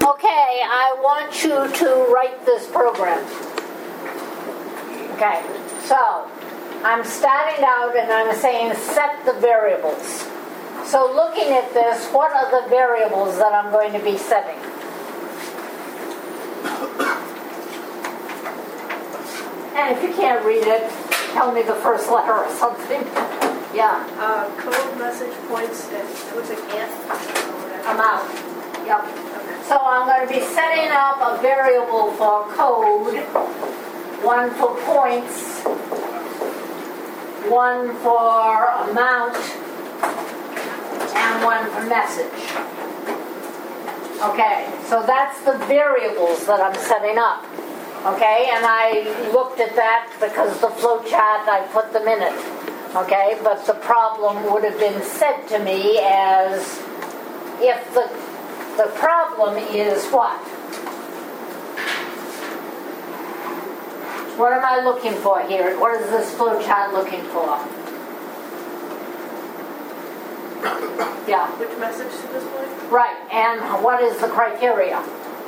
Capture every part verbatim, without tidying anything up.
Okay, I want you to write this program. Okay, so I'm starting out and I'm saying set the variables. So looking at this, what are the variables that I'm going to be setting? And if you can't read it, tell me the first letter or something. Yeah. Uh, code message points, it looks like ant. Amount. Yep. Okay. So I'm going to be setting up a variable for code, one for points, one for amount, and one for message. Okay, so that's the variables that I'm setting up. Okay, and I looked at that because the flow chart, I put them in it. Okay, but the problem would have been said to me as if the the problem is what? What am I looking for here? What is this flow chart looking for? Yeah. Which message to display? Right, and what is the criteria?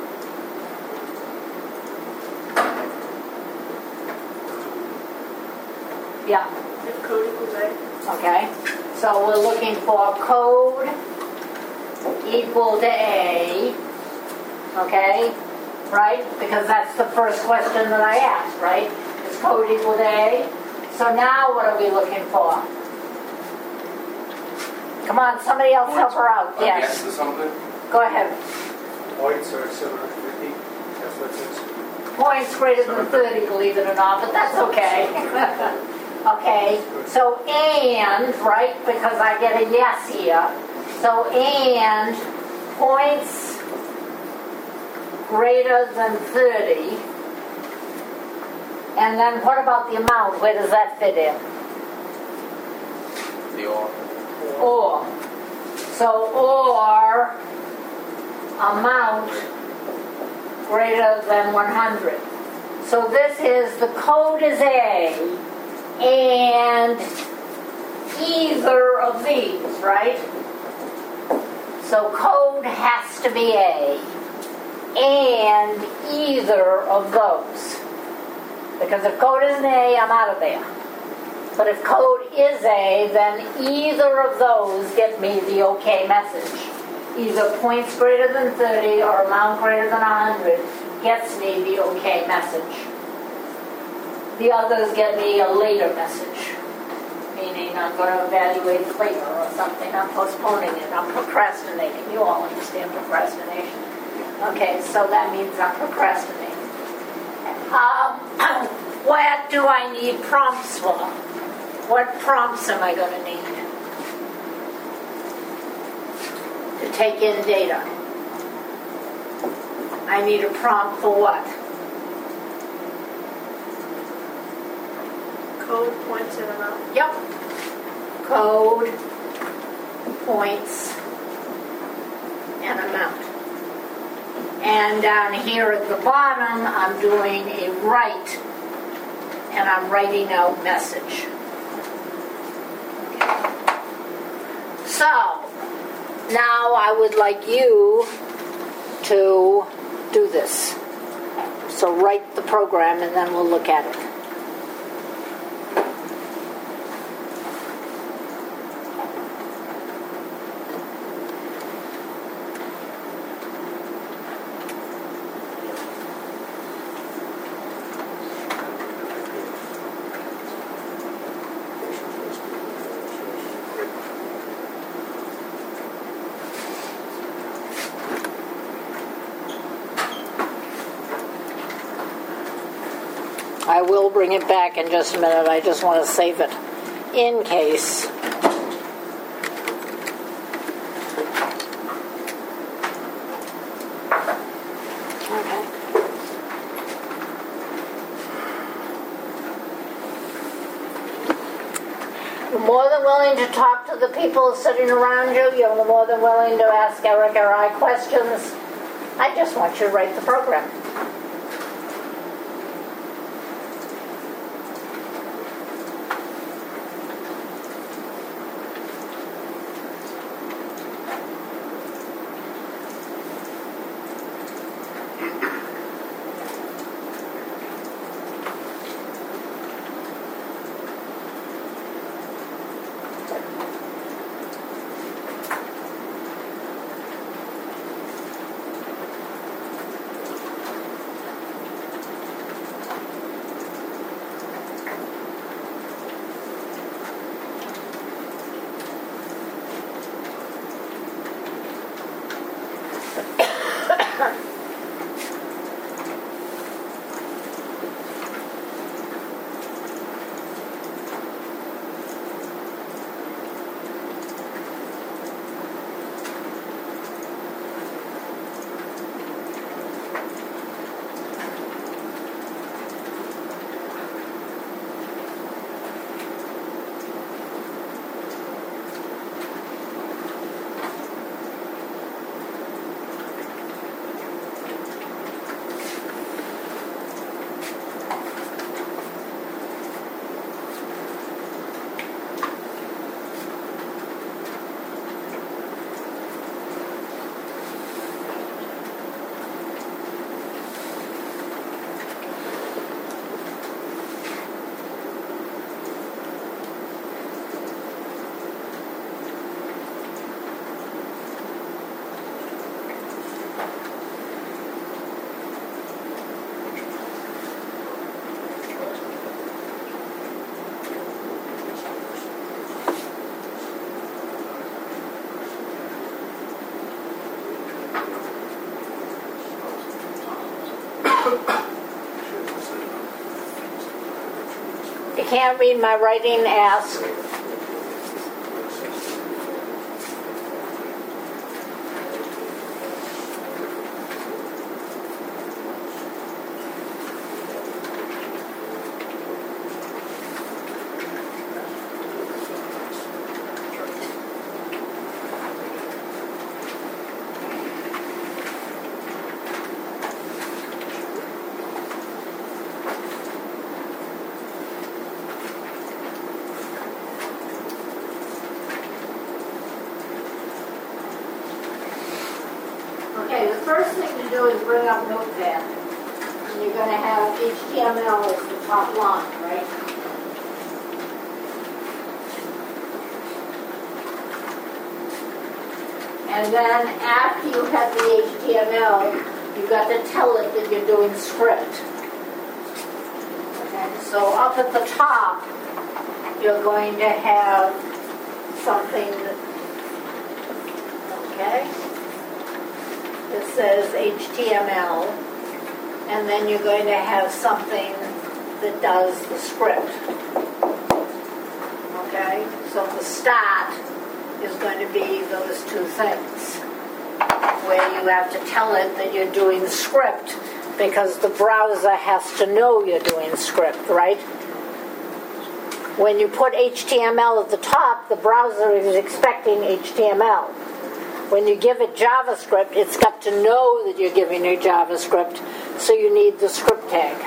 Yeah. If code equals A. Okay, so we're looking for code equal to A, okay, right? Because that's the first question that I asked, right? Is code equal to A? So now what are we looking for? Come on, somebody else help her out. Yes. Yes, something. Go ahead. Points are seven hundred fifty. That's what it says. Points greater than thirty, believe it or not, but that's okay. Okay, so and, right, because I get a yes here. So and points greater than thirty. And then what about the amount? Where does that fit in? The or. Or. So or amount greater than one hundred. So this is, the code is A, and either of these, right? So code has to be A, and either of those. Because if code isn't A, I'm out of there. But if code is A, then either of those get me the OK message. Either points greater than thirty or amount greater than one hundred gets me the OK message. The others get me a later message, meaning I'm going to evaluate it later or something. I'm postponing it. I'm procrastinating. You all understand procrastination. Okay, so that means I'm procrastinating. Um, what do I need prompts for? What prompts am I going to need to take in data? I need a prompt for what? Code, points, and amount. Yep. Code, points, and amount. And down here at the bottom, I'm doing a write, and I'm writing out message. Okay. So, now I would like you to do this. So write the program, and then we'll look at it. I will bring it back in just a minute. I just want to save it in case. Okay. You're more than willing to talk to the people sitting around you. You're more than willing to ask Eric or I questions. I just want you to write the program. can't read my writing, ask. Okay, the first thing to do is bring up Notepad. And you're going to have H T M L as the top line, right? And then after you have the H T M L, you've got to tell it that you're doing script. Okay, so up at the top, you're going to have something, okay? It says H T M L, and then you're going to have something that does the script. Okay? So the start is going to be those two things, where you have to tell it that you're doing script, because the browser has to know you're doing script, right? When you put H T M L at the top, the browser is expecting H T M L. When you give it JavaScript, it's got to know that you're giving it JavaScript, so you need the script tag.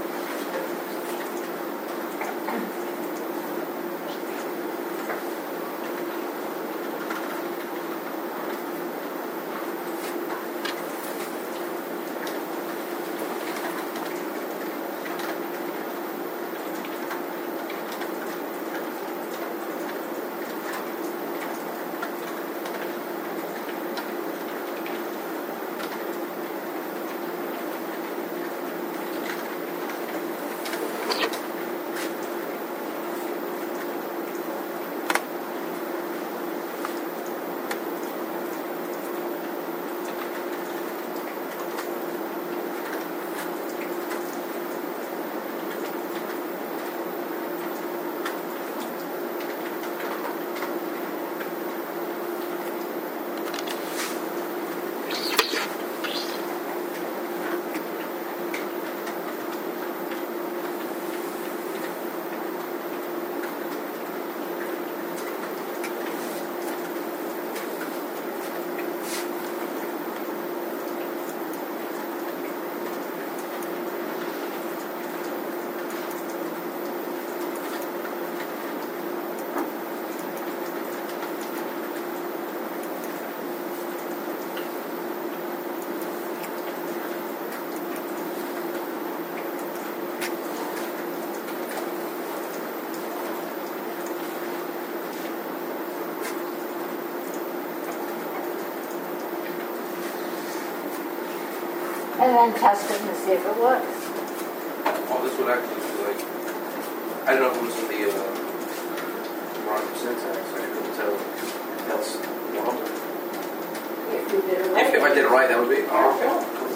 And then test it and see if it works. Oh, this would actually be like, I don't know if it was with the uh, wrong syntax, I couldn't tell if that's wrong. If you did it right. If, if I did it right, that would be, oh, okay.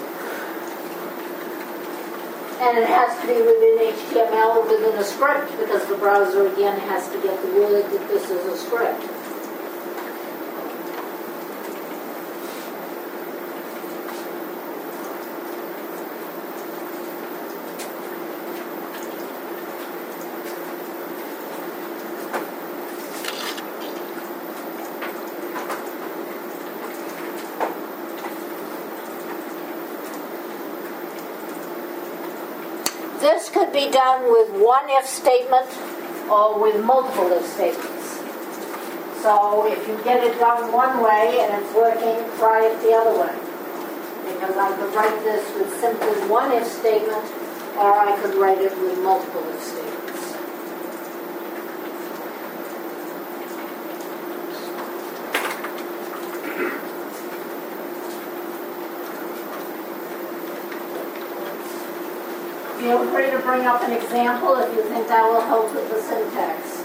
And it has to be within H T M L, within a script, because the browser again has to get the word that this is a script. This could be done with one if statement or with multiple if statements. So if you get it done one way and it's working, try it the other way. Because I could write this with simply one if statement, or I could write it with multiple if statements. Feel free to bring up an example if you think that will help with the syntax.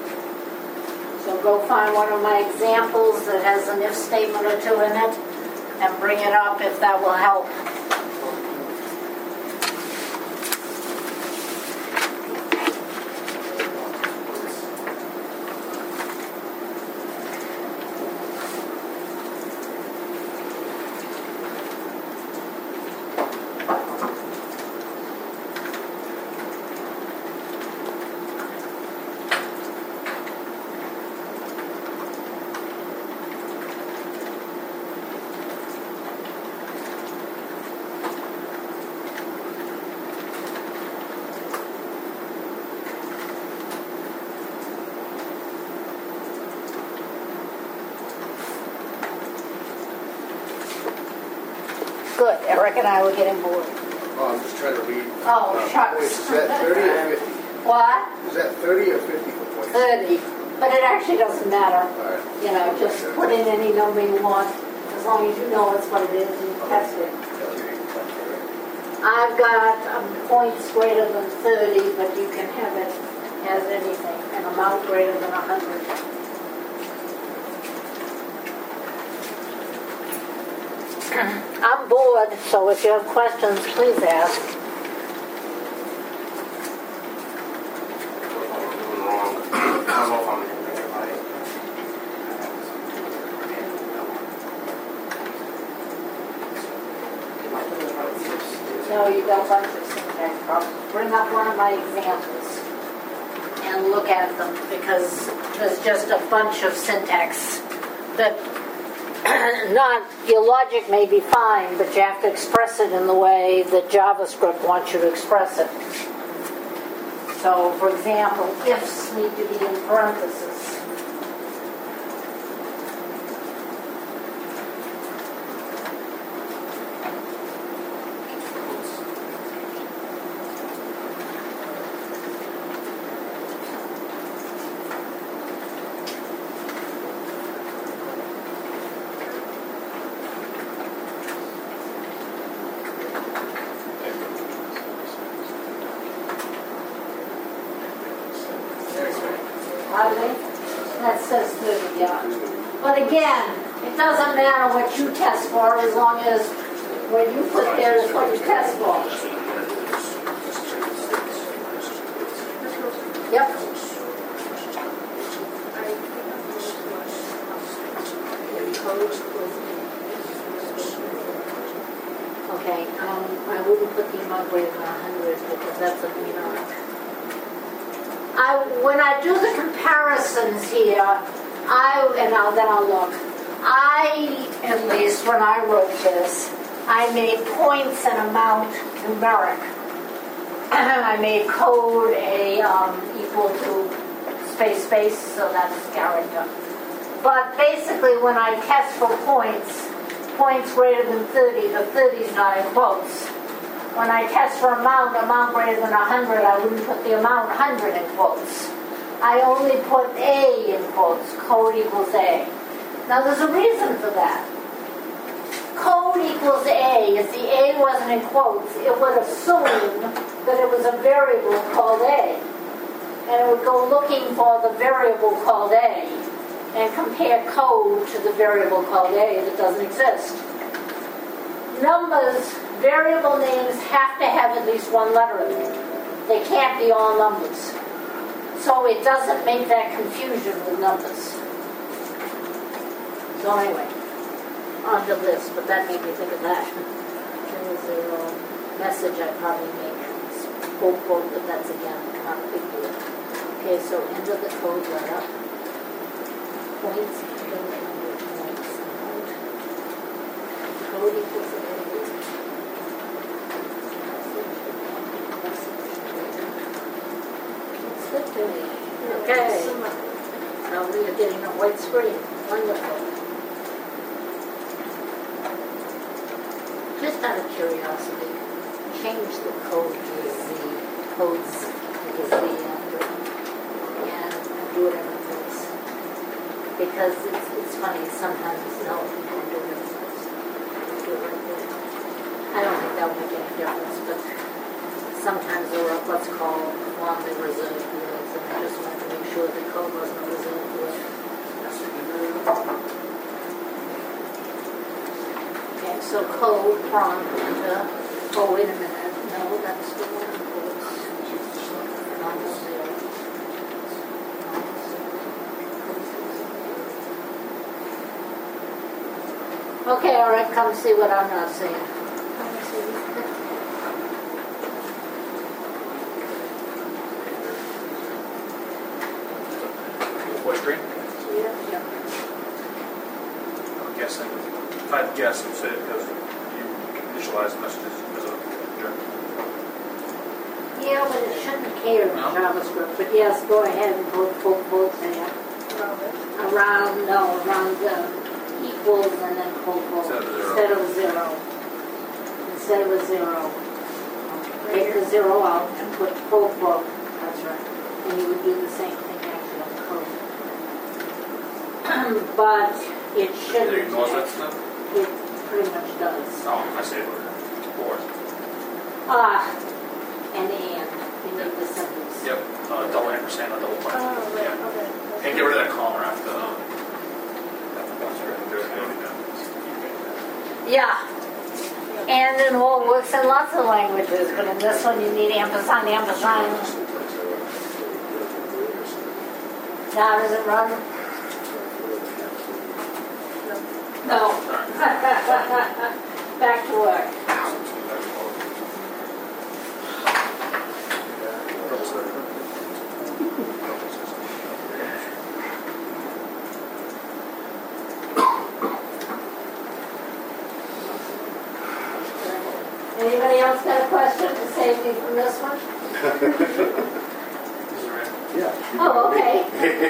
So go find one of my examples that has an if statement or two in it, and bring it up if that will help. Good. Eric and I were getting bored. Oh, I'm just trying to read. Oh, uh, shucks. points. Is that thirty or fifty? What? Is that thirty or fifty for points? thirty. But it actually doesn't matter. All right. You know, just put in any number you want, as long as you know it's what it is and you test it. I've got um, points greater than thirty, but you can have it as anything, an amount greater than one hundred. I'm bored, so if you have questions, please ask. I'm doing wrong. I don't know if I'm doing it right. No, you got a bunch of syntax problems. Bring up one of my examples and look at them, because there's just a bunch of syntax that not, your logic may be fine, but you have to express it in the way that JavaScript wants you to express it. So, for example, ifs need to be in parentheses. That says thirty, yeah. But again, it doesn't matter what you test for, as long as what you put there is what you test for. Yep. Okay, um, I wouldn't put the amount greater than one hundred because that's a meter. I, when I do the comparisons here, I, and I'll, then I'll look, I, at least when I wrote this, I made points and amount numeric. I made code a um, equal to space space, so that's character. But basically when I test for points, points greater than thirty, the thirty is not in quotes. When I test for amount, amount greater than one hundred, I wouldn't put the amount one hundred in quotes. I only put A in quotes, code equals A. Now there's a reason for that. Code equals A, if the A wasn't in quotes, it would assume that it was a variable called A. And it would go looking for the variable called A and compare code to the variable called A that doesn't exist. Numbers, variable names have to have at least one letter in them. They can't be all numbers. So it doesn't make that confusion with numbers. So anyway, on to this, but that made me think of that. There was a uh, message I probably made. Quote, quote, but that's again not a big deal. Okay, so end of the code letter. Points, points, code equals A. Okay. Now we are getting a white screen. Wonderful. Just out of curiosity, change the code to the codes with the after and do whatever it is. Because it's, it's funny, sometimes no, you don't do it. Do it right there. I don't think that will make any difference, but sometimes there are what's called long reserved fields, and I just wanted to make sure the code wasn't a reserved field. So code prompt, uh, oh, wait a minute, no, that's the one quotes. Normal zero. Okay, all right, come see what I'm not seeing. What screen? Yeah. I'm guessing, if I had to guess, it would say because you initialize the messages as a integer. Yeah, but it shouldn't care in No? JavaScript, but yes, go ahead and put, put, put there. Around it. Around, no, around the equals and then quote, quote. Instead of a zero. Instead of a zero. Instead of a zero. Take the zero out and put quote, quote. That's right. And you would do the same thing actually on code. But it There shouldn't. you go, that's the, It pretty much does. oh, I see it. Or, Ah, and and. You need the sentence. yep, uh, double ampersand, a double point. Oh, right, Yeah. okay. And get rid of that comma after the. Yeah. And in all works in lots of languages, but in this one you need ampersand, ampersand. Now does it run? No. Back to work. Anybody else got a question to save me from this one? Yeah. Oh, okay.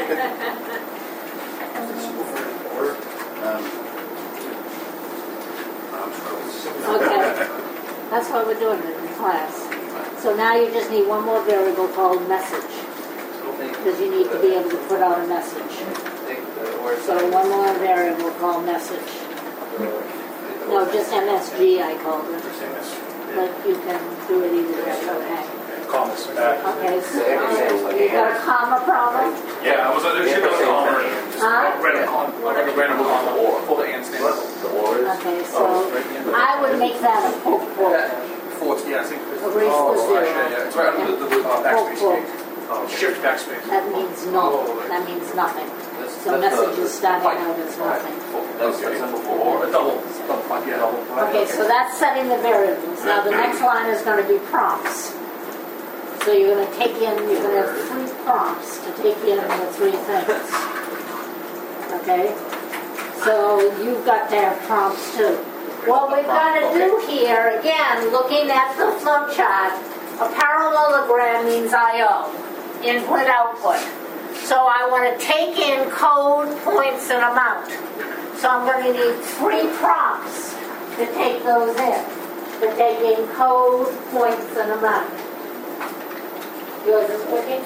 Okay. That's why we're doing it in class. So now you just need one more variable called message, because you need to be able to put out a message. So one more variable called message. No, just M S G I called it, but you can do it either way, okay. Commas back. Okay, so you got a comma problem? Yeah, I was, there should be a comma. Huh? Random comma, like a random comma or full and stand. Okay, so I would make that a quote quote. Fourth, yeah, I think. Erase the zero. Yeah, yeah, it's right under the, the uh, backspace Quote, key. Oh, shift backspace. That means null, that means nothing. So message is starting out as nothing. That's that's number four. Or a double. Yeah. Okay, so that's setting the variables. Now the next line is going to be prompts. So you're going to take in, you're going to have three prompts to take in the three things. Okay? So you've got to have prompts too. What we've got to do here, again, looking at the flow chart, a parallelogram means I O, input, output. So I want to take in code, points, and amount. So I'm going to need three prompts to take those in. To take in code, points, and amount. Yours is working?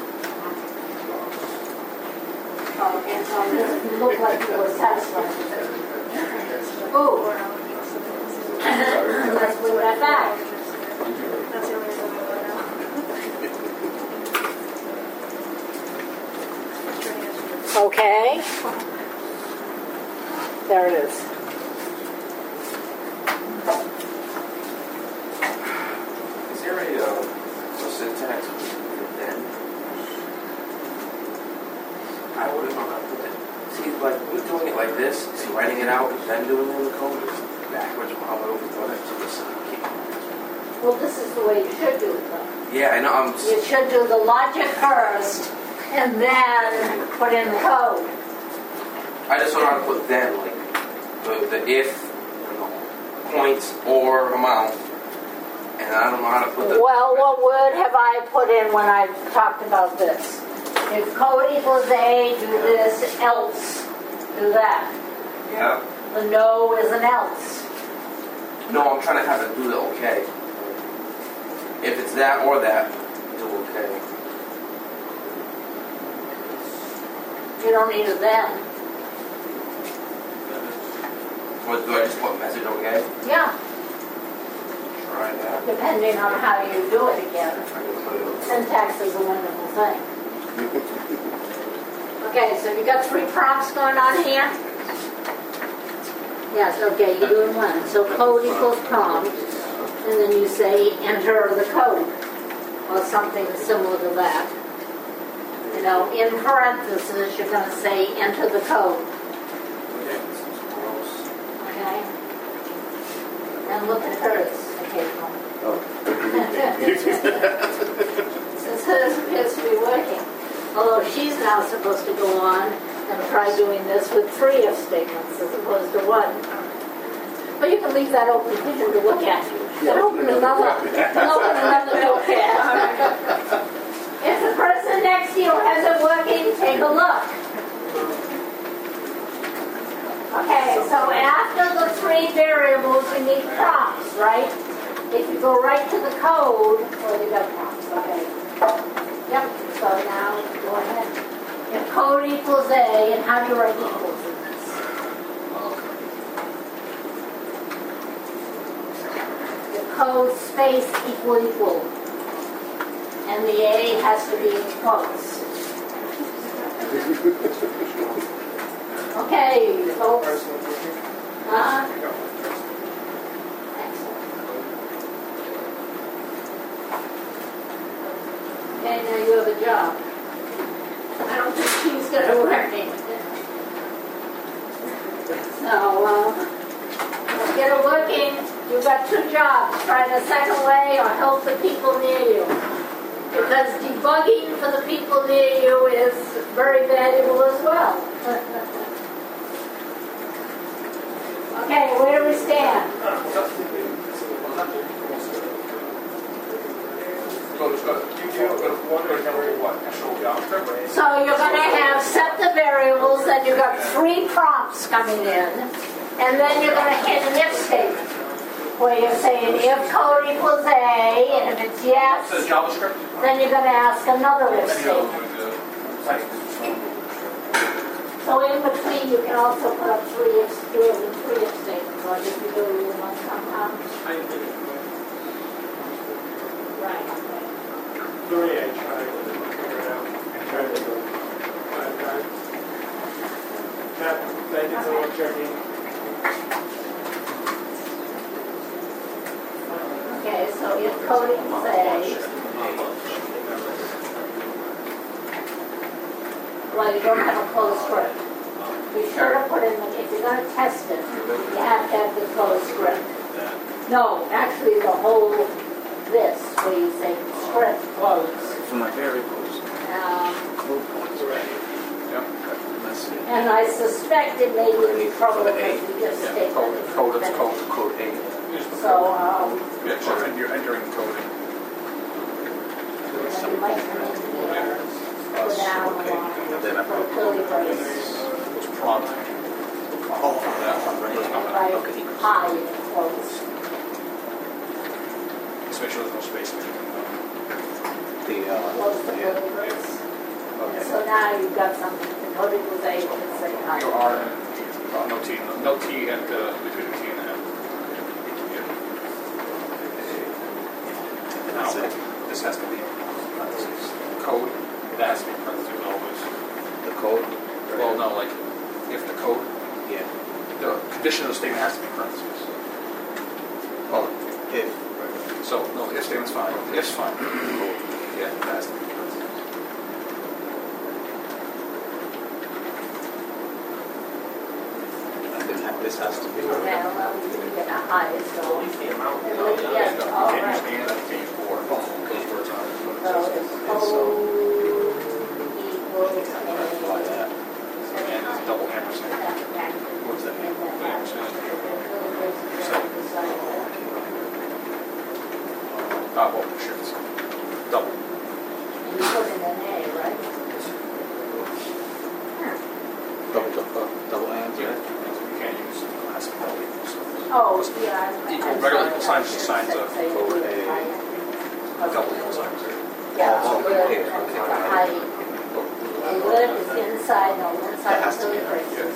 Oh, and so this looked like you were satisfied with it. Ooh. Let's move that back. That's the only reason I go now. Okay. There it is. Is there a, uh, a syntax for then? I wouldn't know how to put it. See, like, we're doing it like this, see, writing it out and then doing it in the code is backwards from how I always done it, so this is Well, this is the way you should do it, though. yeah, I know, I'm, You should do the logic first, and then put in the code. I just don't know how to put then, like, the, the if, you know, points, or amount, and I don't know how to put the... Well, what word have I put in when I talked about this? If code equals A, do this, else, do that. Yeah. The no is an else. No, I'm trying to have it do the okay. If it's that or that, do okay. You don't need a then. What, do I just put message okay? Yeah, Try that. depending on how you do it again. I can put it Syntax is a wonderful thing. Okay, so you got three prompts going on here. Yes, okay, you're doing one. So code equals prompt, and then you say enter the code, or something similar to that. You know, in parentheses, you're going to say enter the code. Yeah, this is gross. Okay? And look at hers. Okay, since hers appears to be working. Although she's now supposed to go on and try doing this with three if statements as opposed to one. But you can leave that open for him to look at. You can open another, you can open another notepad. If the person next to you has it working, take a look. Okay, so after the three variables, we need prompts, right? If you go right to the code, well, you got prompts, okay. Yep, so now go ahead. If code equals A, and how do you write equals in this? The code space equal equal. And the A has to be in quotes. Okay, folks. Uh-huh. Okay, now you have a job. I don't think he's going to work it. So, uh, let's get it working. You've got two jobs. Try the second way or help the people near you. Because debugging for the people near you is very valuable as well. Okay, where do we stand? Go, just go, you do, go to one, go to number one, actual JavaScript. So you're going to have set the variables, and you've got three prompts coming in, and then you're going to hit an if statement, where you're saying if code equals A, and if it's yes, It says JavaScript. then you're going to ask another if Then you go statement. to the site. So in between, you can also put up three if, two of the three if statements, like if you do it one compound. Right. Three, I tried to figure it out. I tried to go five times. That, that is a little tricky. Okay, so if code equals A, well, you don't have a closed script. Be sure to put in, the, if you're going to test it, you have to have the closed script. No, actually the whole, this, where you say script closed. For my variables, Um, code points. Yep. Let's see. and I suspect it may be in trouble because we just Yeah, stated Code, it's code, it's finished. code, code A. So, um, Yeah, so then you're entering code. then you might come in here, go down Okay. along, And then I put a curly brace, What's prompt? Oh, that one right and here. write Okay. hi in quotes. Just make sure there's no space in between. The, uh, Close the yeah. curly brace. Okay. So now you've got something, the code equals A, you can say hi. Your R and uh, no T, no, no T and uh, between the T and the M. And that's Now, it. this has to be parentheses. Code, that has to be parentheses always. The code. Well, no, like, if the code, Yeah. the condition of the statement has to be parentheses. Oh, if. So, no, the if statement's fine, the if's fine. Yeah, that has to be parentheses. And then ha- this has to be. Okay, well, you can get a hi, so. No, Yes, you all can't use right. and, you can't use or. Those words So are. it's code equals Apply A. that. And it's double ampersand. What's that mean? Ah, well, shifts. Double. And you put in an A, right? Double, double, double and, Yeah. yeah. You can't use, it has to be double equals. Oh, yeah. I'm- Equal, I'm regular sorry, signs, I signs said- of say code equal A. high. Double equal signs. Yeah, Oh, the okay, lid, okay. the height. The lid is inside, no, inside That the has to be curly right, braces.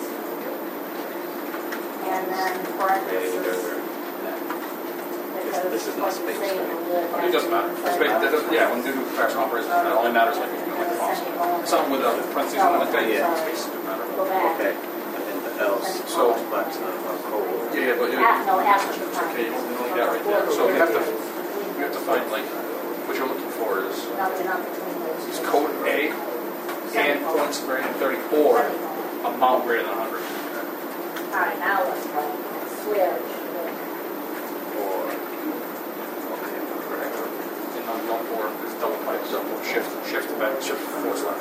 And then Okay, there, parentheses. there. because this is not what you space, say in the lid I mean, it doesn't matter. has to It's be ba- inside. that doesn't- Yeah, when you do comparison operations, it only matters like, you know, like the fonts. Something with a parentheses on it, that, Yeah. space doesn't matter. Go back. Okay. And then the else, So- back to the uh, code. Yeah, yeah, but you, Ah, no, after the okay, you time. only need that right there. So you have to, you have to find like, what you're looking for is, No, they're not between those. is code A and points greater than thirty or amount greater than one hundred. All right, now let's go. Swear. Or, okay, correct. And on one four is double pipe, so shift, shift back, shift forward slash.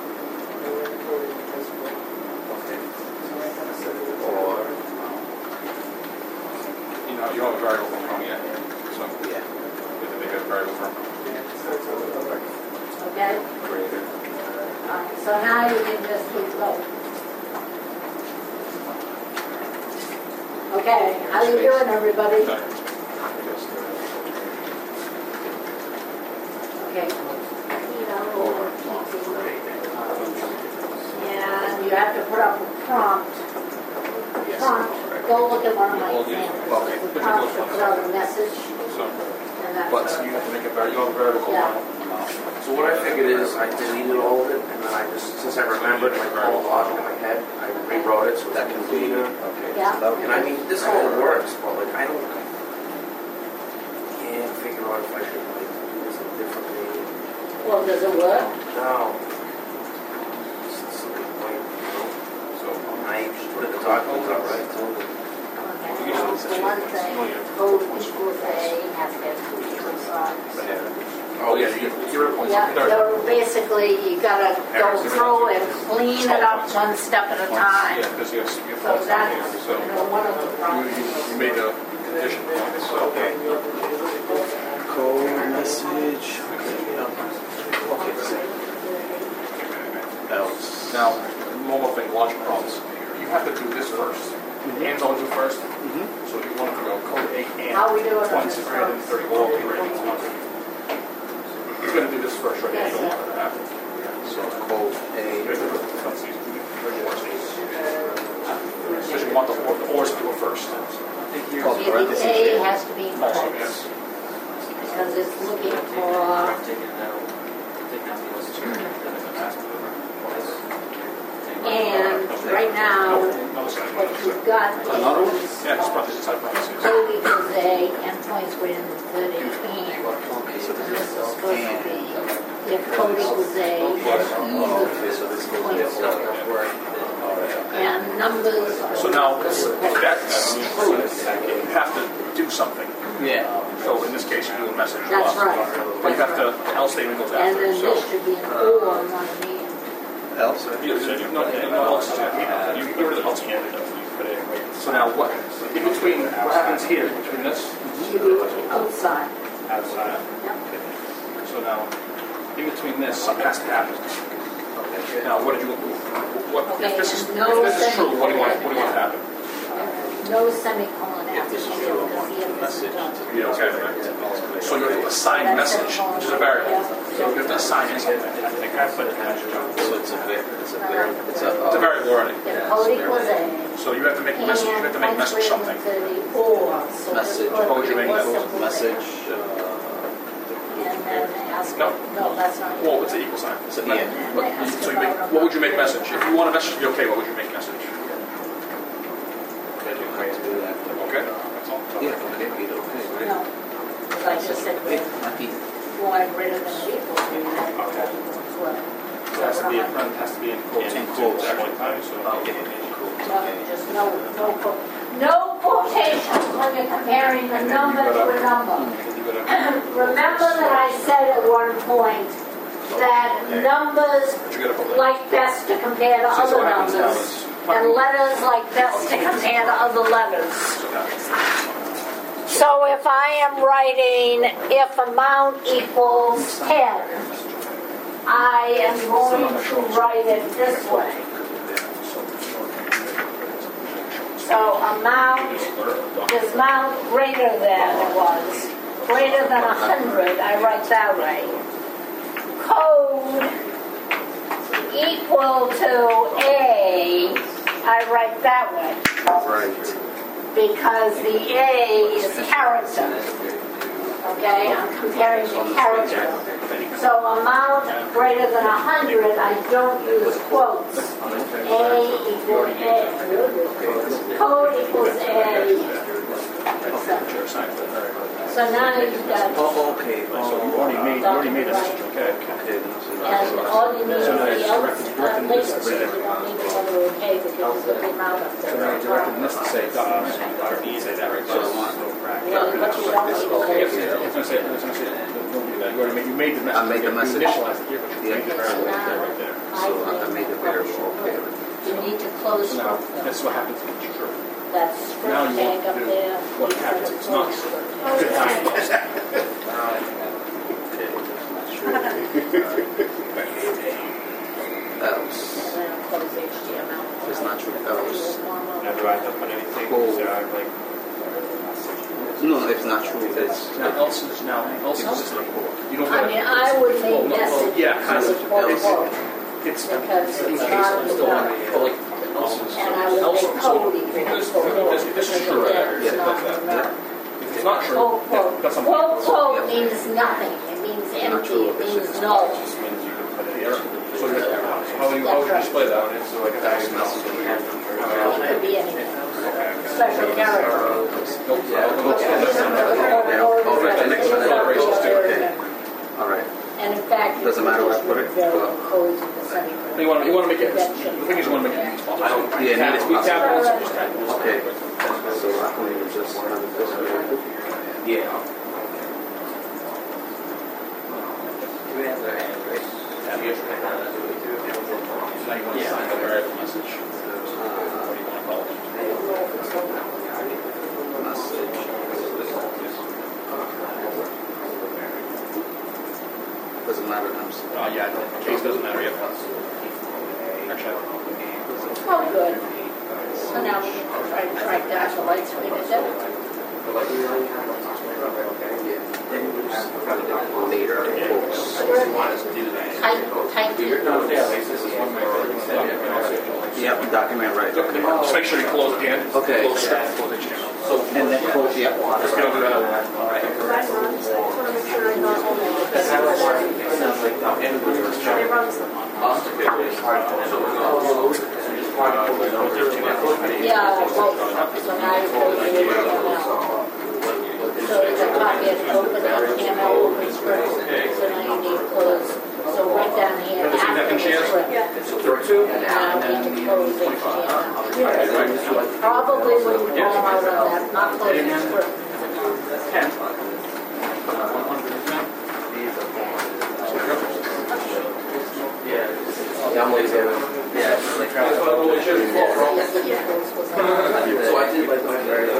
Okay. Or, You know, you don't have a variable from home yet, so yeah, we have to make a variable from. Okay? greater. All right, so now you can just keep going. Okay, how you doing, everybody? Okay. And you have to put up a prompt. Prompt, go look at one of my examples. Okay. The prompt to put out a message, So, and that's. but so you have to make a variable, you have a variable called Yeah. amount. So what I figured is I deleted all of it, and then I just, since I remembered my whole logic in my head, I rewrote it so That that can can be, cleaner. okay. Yeah. So that would And I mean, this all works, but like I don't, can't figure out if I should like do this differently. Well, does it work? No. It's it's like, like, you know, So, I put the documents out right, so Okay, well, for one thing, code equals A has to have two equal signs. oh yeah, you get zero points. Yeah, There- so basically, you gotta go through and clean it up one step at a time. Yeah, because you have, you have So points on that's, here, so you know, one of the you, problems. you, you made a condition point, so. Okay. Code message. Okay. yeah. Okay. So else. Now, one more thing, logic problems. You have to do this first. Hands on do first. Mm-hmm. So you want to go code eight and How we doing on points this greater than one? thirty, or greater than one hundred. You're going to do this first, right? You don't want it to happen. So code A. That's easy. Because you want the or, the ors to go first. Oh, See, the parentheses A here. has to be in Also, quotes, yes. because it's looking for, and right now, No, it's not. what you've got Another one? is Yeah, just parentheses, type parentheses. code equals A and points greater than thirty, and, Okay, so and this this is is supposed to and. be, if code equals A, Oh, then okay, so this goes points, there. All right. and numbers. So now, that's true. You have to do something. Yeah. So in this case, you do a message. That's right. But you have to, the else statement goes And after. then So, this should be an or, not an and. Else. you, so you, no, no else is here. You get rid of the else here. So now what, in between, what happens here, between this? You do outside. Outside. Yep. So now, in between this, something has to happen. Okay. Now, what did you, what, Okay, if this is, and no if this is true, what do you want, semicolon. what do you want to happen? No semicolon If after this is the true, I because want the the if this is message done. to be Yeah, okay. okay. So you have to assign message, which is a variable. So you have to assign it something. I think I put it in. So it's a bit, it's a bit, it's a. It's a variable already. If code equals A, So you have to make a message, you have to make and message points something. greater than thirty, or. So Message. just put What would you make more that? simple Message, thing. uh, And then ask, No. no, that's not. Well, it's an equal sign. it's an and. But you- So you make, what would you make message? If you want a message to be okay, what would you make message? Okay, to do that. Okay? That's all. Yeah, okay, Peter, okay, great. No, because I just said, Hey, you happy. want greater than or equal to, then Okay. what? It has to be, it has to be in quotes. In quotes. Actually, time, so. Okay, cool, No, okay. just no, no, quote- no quotations when you're comparing a number to a number. Remember that I said at one point that numbers But you gotta put. like best to compare to So other what happens now numbers, is- and letters like best to compare to other letters. So if I am writing if amount equals ten, I am going to write it this way. So amount is amount greater than it was, greater than a hundred, I write that way. Code equal to A, I write that way. Right. Because the A is character. Okay, I'm comparing the character. So amount greater than a hundred, I don't use quotes. equals A. Code equals A. Sure, sign for that. So now you've got, Oh, okay. So you already made, you already made a message, okay? Okay, then I'll say and that. all you need is So now the it's else, directed- uh, directed later, this to so you say- don't need to go to okay because of the amount of. So now you directed this to say, dot, dot, E, say that, right? So I want. Well, what you don't need to Okay, do I is. was gonna say, I was gonna say, don't do that. You already made, you made the message. I made the You message. initialized it here, but you made the Yeah. variable right there, right there. So I I made the variable, okay. You need to close So now, script. that's what happens in the true. That Now script you tag want up to do there. what happens, it's not good time. Else. And then close H T M L. It's not true. Else. Now, do I have to put anything, Oh. so I'm like, No, it's not true. It's Now, else is, now, else is just like, you don't. I mean, I would Well, make no, well, message. yeah, kind of. quote, It's- quote, It's, Because in it's case not I'm still on enough. the, like, else is. And I would else make is- code so equal. if this- quote, quote, If this is because true, again, it's yeah, not that's that. enough. If it's not true, Quote, yeah, quote, that's something. quote, else. quote Yeah. means nothing. It means Not empty, true. it It's- means it's null. just means you can put it Yeah. in. So you- so how do you, how would you display that? So like a text message. It could be anything. Okay. Special character. Nope. Yeah. I'll go to the next one. Yeah. Oh, right, the next one. Okay. All right. And in fact, you Doesn't can matter just what I put it. variable codes with the semicolon. You want to, you want to make it, the Convention. thing is you want to make it possible. I don't- yeah, Tab- it's we possible. tab it, so just tab it. Okay. So I can even just have it this way. Yeah. We have the hand raised. Tab it. So now you want to sign the variable message. What do you want to call it? Message. Doesn't matter. I'm s- Uh, yeah, the case doesn't matter yet. Actually, I don't know. Oh, good. So now we can try to track down the light screen agenda. later. Quotes. Type, type two. Yeah, document right. Just make sure you close the end. Okay. Close script, close H T M L. So and then quote. Yeah. Just get over that. Bye, Ron. I just want to make sure I'm not only. It runs them. Yeah, well, so now you close the H T M L. So it's a copy of open H T M L open script. So now you need to close, so right down here, Have you seen that after the in shares? script. Yeah. Now we need to close H T M L. Probably when you roll out on that, not closing the script. Ten. Yeah, I'm lazy. Yeah, it's like That's what I always should have thought, bro. So I did like my very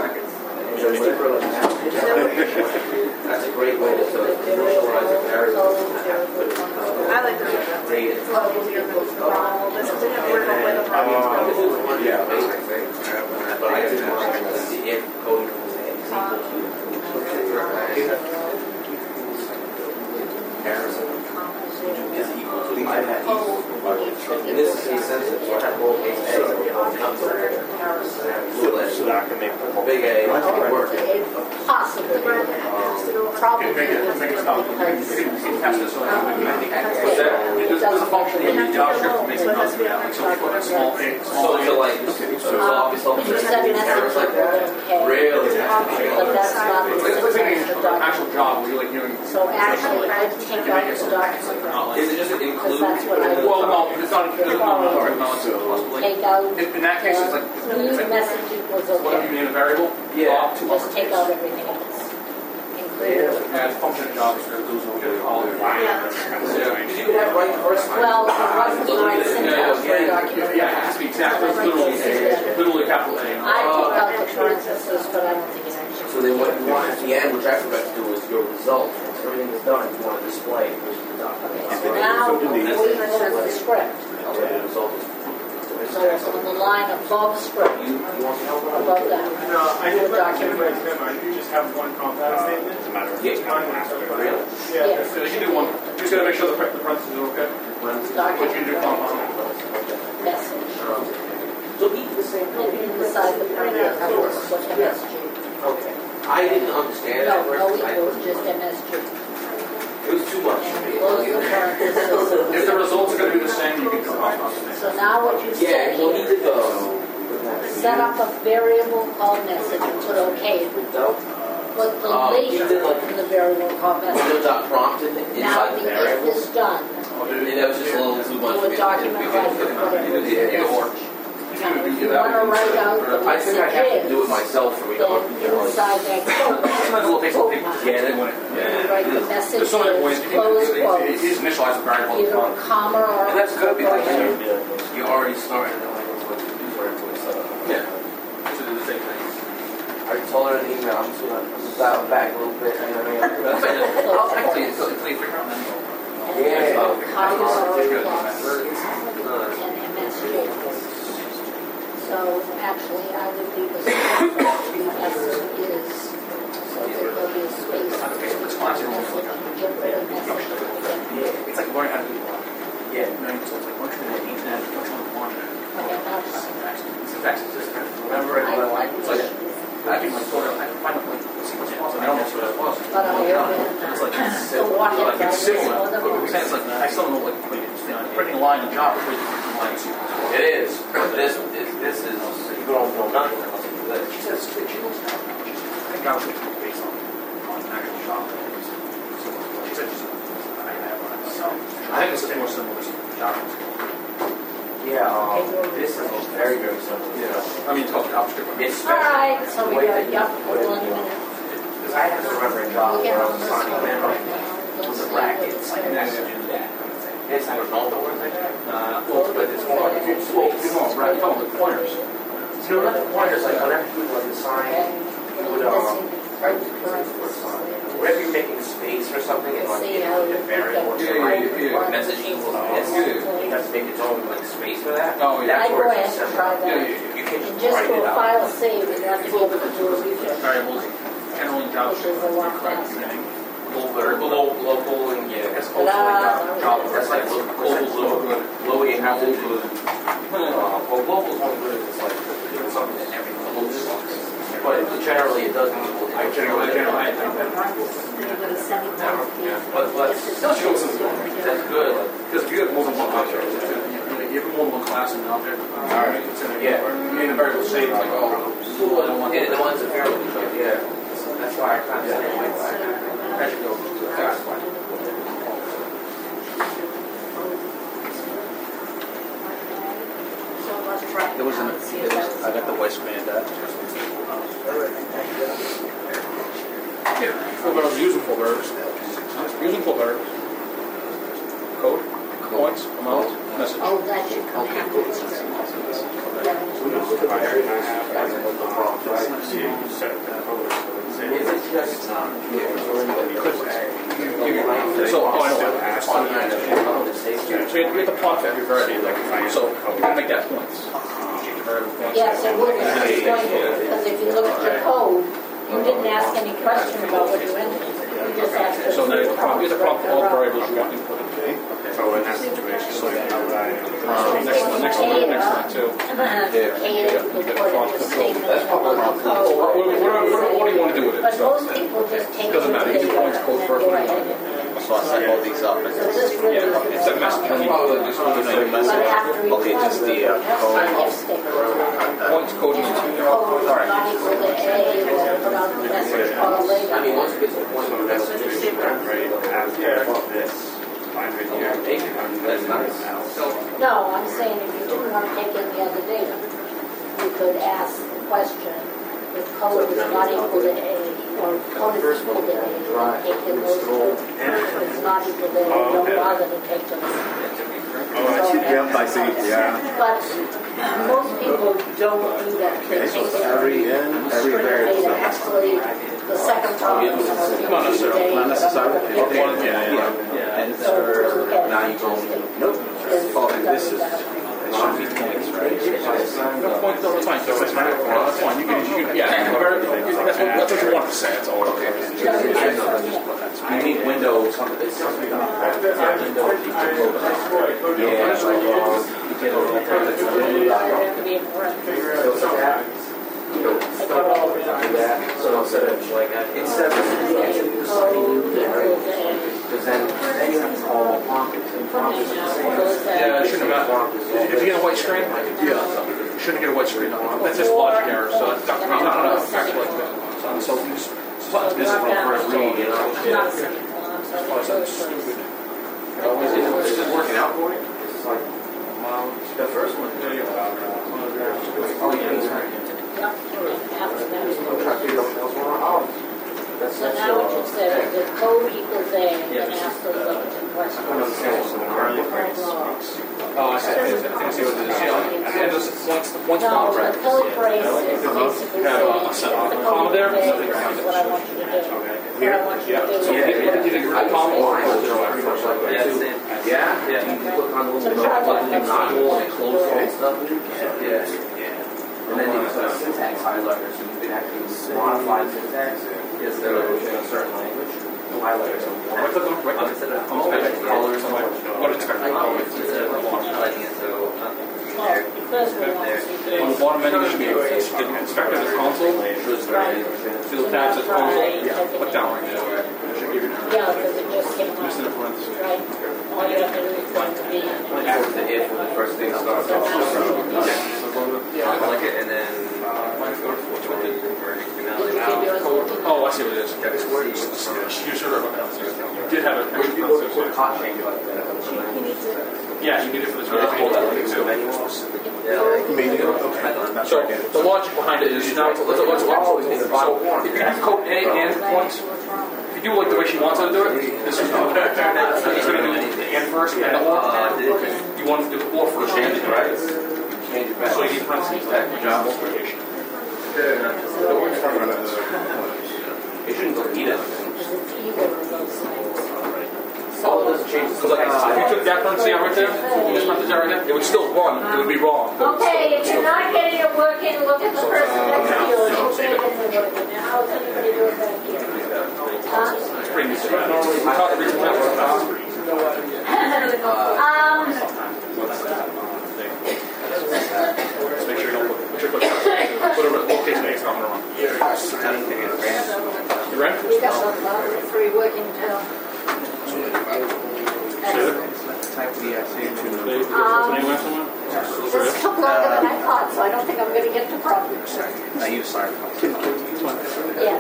That's a great way to sort of visualize a character. I like to do that. Rate it. This is a word with a problem. Yeah, basic thing. But I did want to see if code equals A is equal to comparison is equal to I had and this is case sensitive, so I have lowercase a, so it comes to So that I can make the whole. big A, work. Possibly. Probably. Make it, make it stop. You can, you can test this over. What's that? There's, there's a function in the JavaScript that makes it not do that. Like, so we put a small thing, small So, so like, so obviously, You send a message like with that. okay, Really? but that's not the It's like syntax an of the document. actual job where you're like doing. So actually, I take out the document. Is it just an include? That's what I- Well, no, it's not, it's not, no, no, no, it's possibly. Take out. In, in that case, it's like, New it's like, message equals whatever you okay. name a variable, Yeah. up to Just take out everything else. Include. Yeah, it's function in JavaScript, those will get all the Yeah. Because you could have right first. Well, it wasn't the right syntax for the Yeah, document. yeah, it has to be exactly, it's literally, literally capital A. I take out the parentheses, but I don't think it's actually. So then what you want at the end, which I forgot to do, is your result. Once everything is done, you want to display which is the document. Now, we close the script. Okay, the result is. So it's on the line above script, You, you want to help out? above that. No, I did document right there, I do just have one compound statement. Doesn't matter if Yeah. it's kind of after. Really? Yeah. So you can do one, you just gotta make sure the pre- the parentheses are okay. But you can do compound. Message. So each the same. And inside the parentheses, what's M S G? Okay. I didn't understand No, that. no first. I- equals, just M S G. It was too much for me. And close the current system. If the results are gonna be the same, you can come up on it. So now what you say Yeah, we'll need to is, go. set up a variable call message and put okay. No? Put the Um, later you did like- in the variable call Windows message. dot prompted Now inside the the if variables. is done. Maybe that was just a little too much. Do a document like whatever. Yeah, yeah, or. Now, if you want to write out the I think I have to do it messages, myself for me to look, you then know, like. inside that quote, Sometimes it'll take some people to get it when it. you write the message There's so many ways is you can, close you can quotes, initialize a variable. either a comma or. And that's good because or- you, you already started and like what to do for it, so. Yeah. To do the same thing. I told her in an email, I'm just gonna dial it back a little bit, you know what I mean? I'll actually, until until you figure out then. Yeah. Comma or Good. plus and M S G. So actually, I would leave a space between S and is, so that there'll be a space. It's classic. Get rid of message. It's like learning how to do it. Yeah. Learning to like what should I need that, what should I want. Okay, that's, Syntax is just kind of Remember it, I but like, like it's like, I can like sort of I can find out like what's what's possible. I don't know what it was. but I have It's like been, it's so what like if it's that is similar. more than But one? I'm saying it's like I still don't know like like it's, you know, printing a line in Java is really different from lines. it is, but this, this, this is, you don't know nothing unless you do this. She says she knows now. I think Java is based on on actual Java. So she said just I have one. So I think this is more similar to Java. Yeah, um, this is very, very simple. Yeah. I mean, it's called JavaScript. It's All right, so the we way got, that you yep, put hold on a it, minute. because I have to remember in Java Look when at I on was this signing one in, right right? now. With Let's the see brackets, what like, it's and like. then do that kind of thing. It's there's multiple words like that. Uh, well, but it's more like it's well, you know, right? You're talking about pointers. No, not the pointers, like whenever you like assign, you would, um, right, whenever you're making space for something and like, you know, the variable, Yeah, like, yeah, yeah. message equals this, you have to make its own like space for that. Oh, yeah. I That's go where ahead it's and simple. try Yeah, that. yeah, yeah. You can And just just write do it a out. file save, and you have to be able to do a refresh. Variables, generally in Which is a JavaScript, lot correct faster. beginning. Global, global, local, and yeah, that's also Ta-da. like Java. That's like global, global, global, you have to do. Uh, well, global is only good if it's like doing something that everything looks like. But generally, it doesn't equal. I generally, generally, I think that You're going to send it down to Yeah, but but still shows us that's good. Like, because if you have more than one object, you know, you have more than one class in an object. All right, consider Yeah. you need a variable shape like oh, I don't want yeah, that. the ones that fairly good. Yeah, so that's why I kind of said it like that. I should go to a fast one. So let's try. There was an, it out, see there if was, that's- I got the voice command that. Yeah, full verbs, using full verbs. Using full verbs. Code, points, amount, message. Oh, that should come afterwards. Is it just um, So, oh, I know. That's fine. So you have to plot for every variable. So you can make that points. Change the variable points. Yes, it would, it's going to, because if you look at your code, you didn't ask any question about what you entered. You just asked. us So now you to have to prompt, you have to prompt all the variables you want prompt. input. So in that situation, so then how would I? Um, next one, next one, next one too. And you put it in the statement and look at So what, code. what, what, what, what do you want to do with it? But So, most people just take. Doesn't matter, you do points, code first, Go what do you ahead want? and- So I set all these up. So this really is. Yeah, it's a message. You know, just, you know, your But message. after you. Okay, just the, uh, That's code. my if statement. Points, code, and Code is not equal to A, or put out the message call later. I mean, once it gets to the point where that's just this. That's nice. No, I'm saying if you didn't want to take in the other data, you could ask the question, if code is not equal to A, or code is equal to A, then take in those two. If it's not equal to A, don't bother to take them. So- Yep, I see, yeah. But most people don't do that. They take it Every in, every straight variable. data. Actually, the second problem is Not necessarily. Not necessarily. Okay. Okay, yeah, yeah. And So to look at Now you go, nope. is- Oh, and this is, it should be points, right? No points, no, that's fine. That's fine. That's fine. You can, you can, yeah. That's what, that's what you want to say. That's all. Okay. You need windows. yeah, like, um, you get over to be important. So sometimes, you know, start all the time that. So instead of like, instead of, because then, then you have to call upon you get a white screen? Yeah. You shouldn't get a white screen. That's just logic error, so it's not going to affect like that. So these buttons this is for a read, you know? Not simple, I'm Oh, sorry. that's stupid. Is it working out for you? It's like, the first one. Yep, and after that. So now what you said is the code equals A, and ask those other two questions. Oh, I see. I see I see what it is. Yeah, and just once, once No, more, the right? code phrase is basically Yeah, saying, uh, if set the up a code comma there, is A, something this around is it. what I want you to do. What I want you to do is. Yeah, yeah, either a comma or a zero after. Yeah, it's in. Yeah, yeah. You can click on the little button and not and close all the stuff. Yeah, yeah. And then you can put a syntax highlighter, so you can actually modify syntax instead of in a certain language. Highlighters. Right click on, right click. Instead of Inspect colors, what is expected colors? instead of highlighting it, so Well, because we want to On the do. bottom menu, there should be a inspector as console. See the tabs as console? Click down right there. It should give you an error. Yeah, because it just came Just in a up, parenthesis. right? All you have to do is go to the. after the if when the first thing starts off. Click it and then go to which one is it? Oh, I see what it is. You should have You did have it. Hot change like that. Yeah, you need it for this video. Hold that link too. Yeah. So the logic behind it is now let's let's let's so if you do code A and once, if you do like the way she wants her to do it, this is not. He's gonna do the and first and the or. You want to do the or first, Change it, right? Change it back. so you need parentheses. That job multiplication. It shouldn't go either. Because it's either of those things. Oh, it doesn't change. So like, if you took that parenthesis out right there, and this parenthesis out right there, it would still run. It would be wrong. Okay, if you're not getting it working, look at the person next to you. She'll say it isn't working. Now, how's anybody doing back here? Huh? It's pretty easy. I thought the reason that was Um, Just make sure you don't put, make sure you put, put a lowercase space on the wrong. You ready? we got about three working till. Type the S into They- Um, Anyone somewhere? This took longer than I thought, so I don't think I'm gonna get to problems. I use Firefox. Yeah.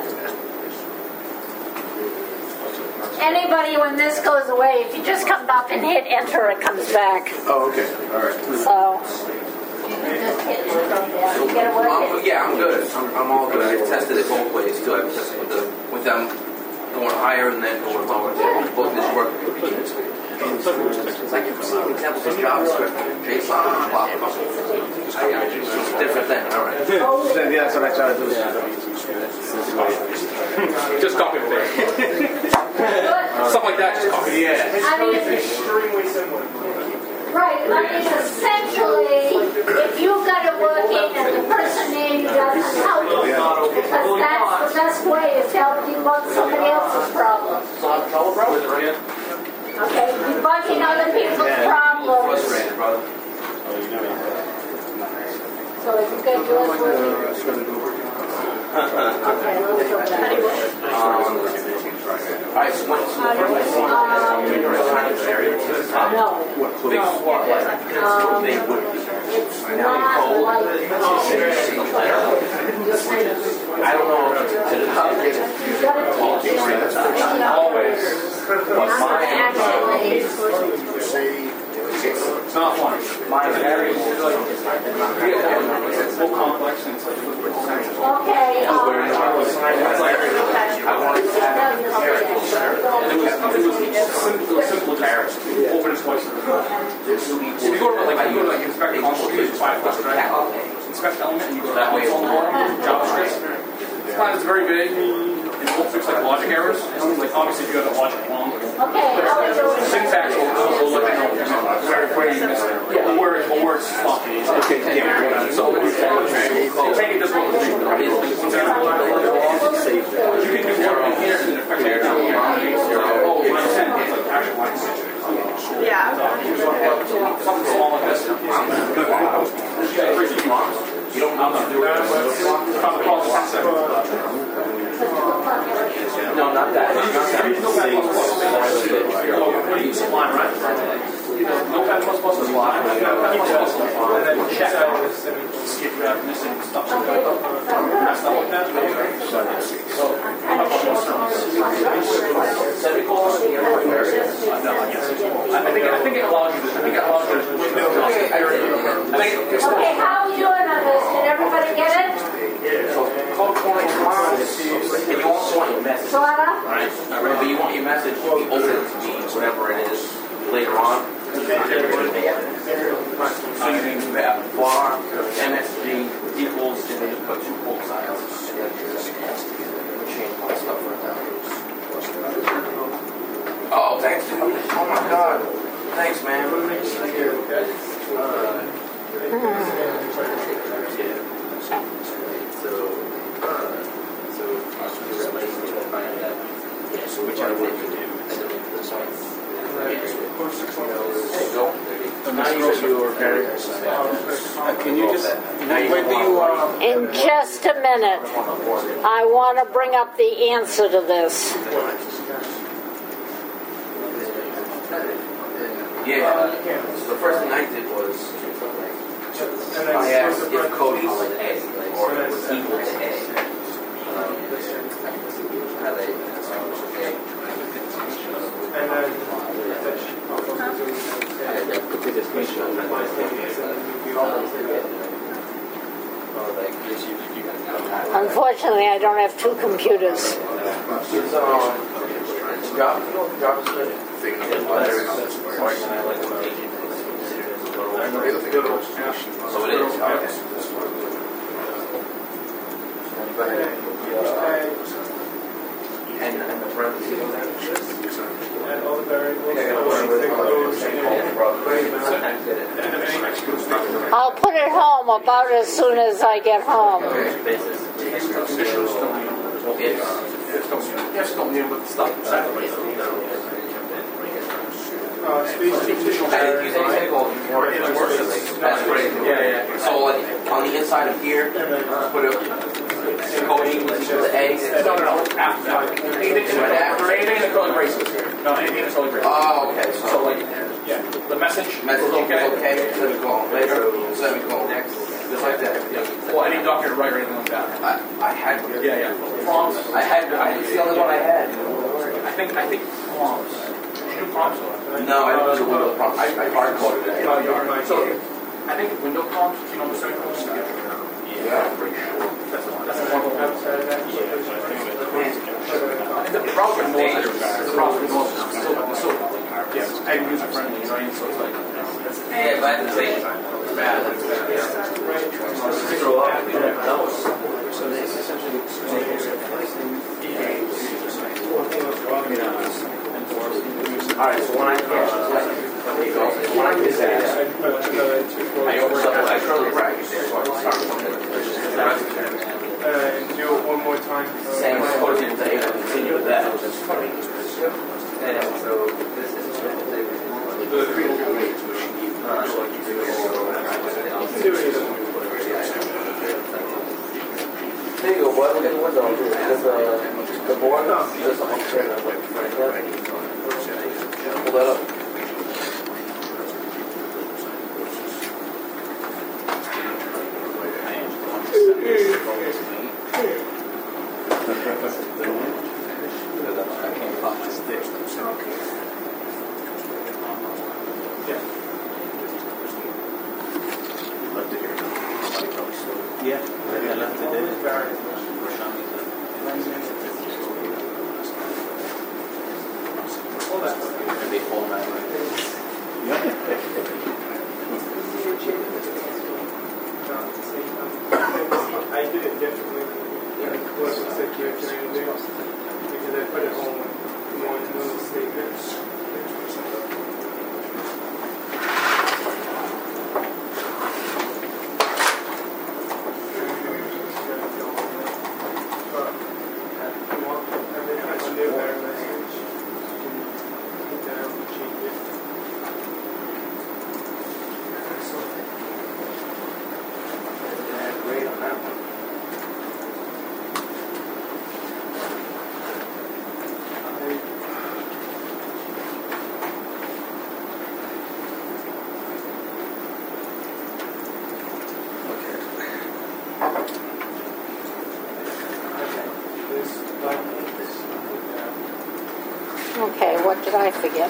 Anybody, when this goes away, if you just come up and hit enter, it comes back. Oh, okay, all right. So. You can just hit enter from there. You get it Um, working? yeah, I'm good. I'm, I'm all good. I tested it both ways too. I tested with the with them going higher and then going lower. Both this work. It's like you've seen examples of JavaScript, JSON, blah blah blah. It's a different thing. All right. Then, yeah, that's what I try to do. Just copy and paste. Good. Stuff like that, just copy. Yeah. I mean, Extremely similar. right, I mean, essentially, if you've got it working and the person named doesn't help you, because that's the best way is to help debug somebody else's problem. Okay, debugging other people's problems. Frustrated, brother. So if you get yours working. Okay, let's go back. Um, all right. So when so the first one, Um, we were trying to area. No, Big squad. um, They would. it's not like, I don't know if it's to the top. you gotta teach it. Always. I'm actually, It's not fun. Mine very It's so complex and it's like. okay, um, I wanted to have And it was, it was simple, it was simple just open and twice. If you go to like, you go to like inspect console, you use Firefox, right? Inspect element and you go to that way on the bottom, JavaScript. It's kind of, it's very big. And it will fix like logic errors. Like obviously if you got the logic wrong. okay, how we doing? Syntax will, will let you know where, where you missed it. Yeah, the word, the word's fucking. Okay, yeah. So, take it this way. You can do work in here and it affects your oh, line ten, it's like actual line six. Yeah. Something small like this. You don't know how to do it. Probably call it one second. No, not that. Not that. What do you use? Sublime, right? Notepad plus plus is live. Notepad plus plus is And live. then Check inside out. is semicolon. See if you have missing stuff. So that's not what that is. So, how about those terms? Semicolon. No, I guess. I think I think it allows you to. I think it allows you to. I think it's Okay, how are we doing on this? Did everybody get it? Code twenty tomorrow, and you also want your message. Sorta? Right? But you want your message to be open to me, whatever it is, later on. So you can have bar, M S G equals, and then you put two quote signs. And then you just change my stuff right now. Oh, thanks. Oh my God. Thanks, man. So, which I would do. Now you are very. Uh, can you just wait till you uh, In just a minute, I want to bring up the answer to this. Yeah. So the first thing I did was I asked if Cody was an A or it was equal to A. Um, how they okay. And then Unfortunately, I don't have two computers. It's um, job, you know, job description. So it is. And and the parentheses on that. and all the variables. I'll put it home about as soon as I get home. conditions don't need. Yes, don't need with the stuff inside the place. Uh, space conditional And you variables. say go more into work, that's great. Yeah, yeah. So like on the inside of here, put a code equals equal to A. No, no, no. After that. Anything in the anything in the code braces. No, anything in the code braces. Oh, okay. So So like, yeah, the message. message was okay, okay, semicolon later, semicolon next, just like that. Well, any document write or anything like that. I, I had one. Yeah, yeah. Prompts. I had. I, it's the only one I had. I think I think prompts. Did you do prompts? No, I didn't do window prompt. I, I hard coded it. Oh, you are. So I think window prompts. You know the semicolons. Yeah, I'm pretty sure. That's that's a one. Outside of that, The browser knows it. The browser knows it's still, it's still, yeah, and user friendly, you know, what I mean? So it's like, Yeah, but at the same time, it's bad. It's bad. so this essentially All right, so when I there you go. When I did that, I opened up my curly bracket there, so I can start from there. Uh, and do it one more time. Same code into A, continue with that. And so this is there you go. What we're going to do is uh, the board is on screen. Pull that up. yeah, I left it there. They fall back. I did it differently. What it said here today, because I put it on one little statement. Okay, what did I forget?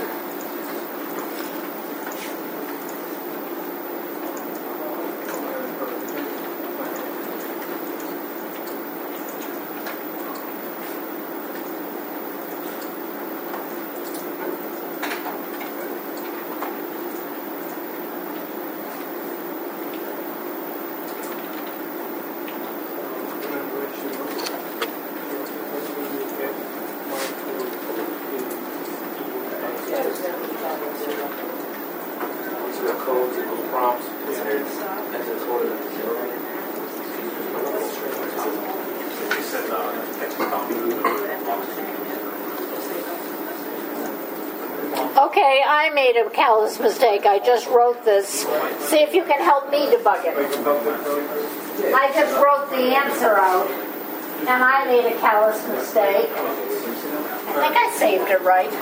Okay, I made a callous mistake. I just wrote this. See if you can help me debug it. I just wrote the answer out, and I made a callous mistake. I think I saved it right.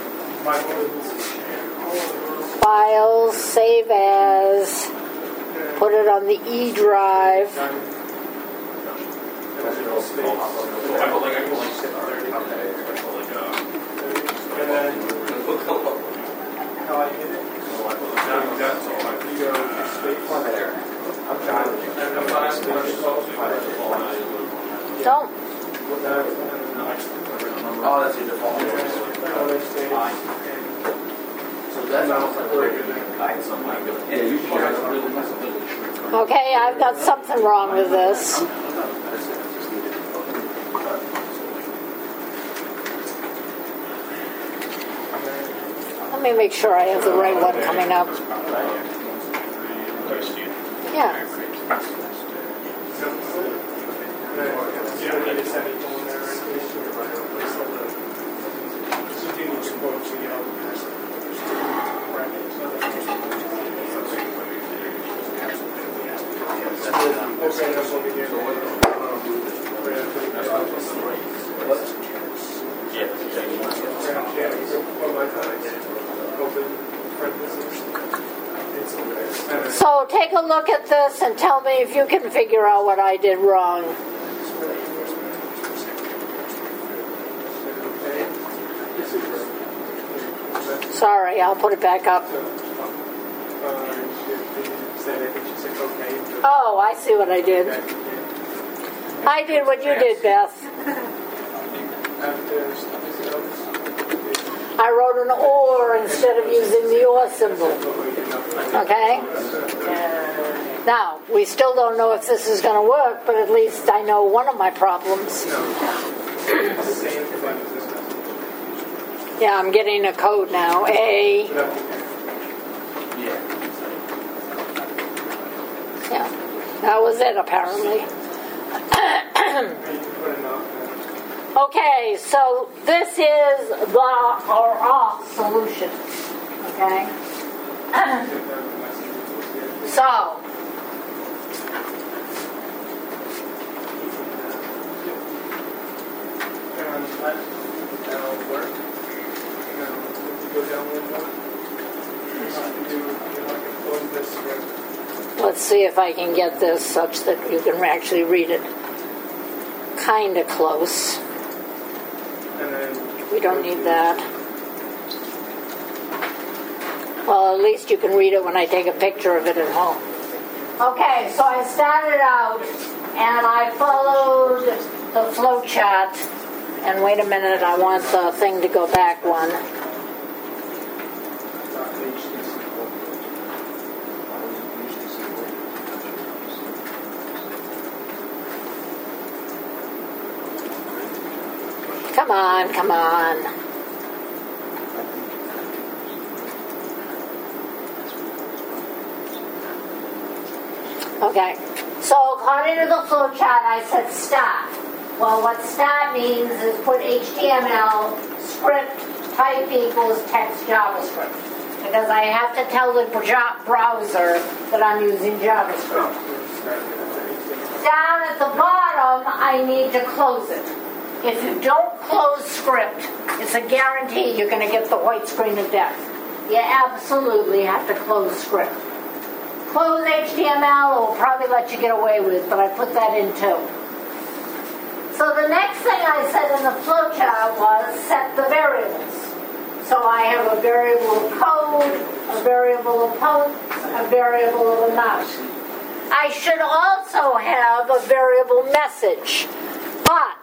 Files, save as, put it on the E drive. How I hit it? That's all. You go space there. I'm trying to. Don't. Oh, that's your default. So that's almost like very good. Yeah, you should have really nice ability. Okay, I've got something wrong with this. Let me make sure I have the right one coming up. Yeah. So take a look at this and tell me if you can figure out what I did wrong. Sorry, I'll put it back up. Oh, I see what I did. I did what you did, Beth. I wrote an or instead of using the or symbol. Okay? Now, we still don't know if this is going to work, but at least I know one of my problems. Yeah, I'm getting a code now. A. Yeah, that was it apparently. Okay, so this is the or off solution. Okay? So, let's see if I can get this such that you can actually read it. Kind of close. We don't need that. Well, at least you can read it when I take a picture of it at home. Okay, so I started out and I followed the flow chart. And wait a minute, I want the thing to go back one. Come on, come on. Okay, so according to the flow chart, I said start. Well, what start means is put H T M L script type equals text JavaScript. Because I have to tell the browser that I'm using JavaScript. Down at the bottom, I need to close it. If you don't close script, it's a guarantee you're going to get the white screen of death. You absolutely have to close script. Close H T M L, it will probably let you get away with, but I put that in too. So the next thing I said in the flowchart was set the variables. So I have a variable of code, a variable of point, a variable of amount. I should also have a variable message, but,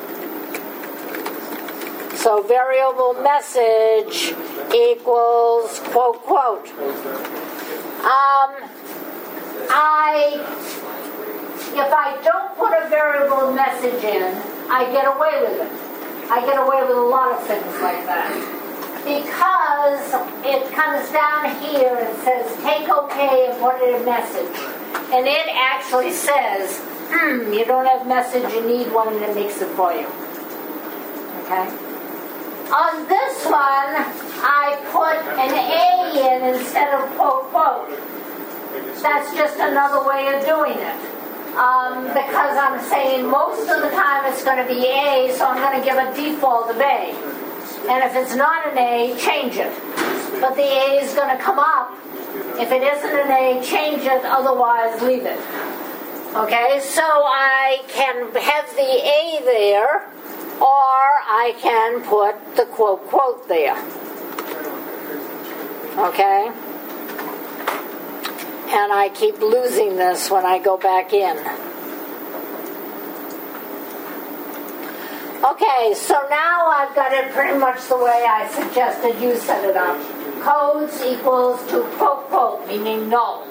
so variable message equals quote, quote. Um, I, if I don't put a variable message in, I get away with it. I get away with a lot of things like that. Because it comes down here and says, take OK and put in a message. And it actually says, hmm, you don't have message, you need one, and it makes it for you. Okay? On this one, I put an A in instead of quote, quote. That's just another way of doing it. Um, because I'm saying most of the time it's going to be A, so I'm going to give a default of A. And if it's not an A, change it. But the A is going to come up. If it isn't an A, change it, otherwise leave it. Okay, so I can have the A there, or I can put the quote, quote there. Okay? And I keep losing this when I go back in. Okay, so now I've got it pretty much the way I suggested you set it up. Codes equals to quote, quote, meaning null.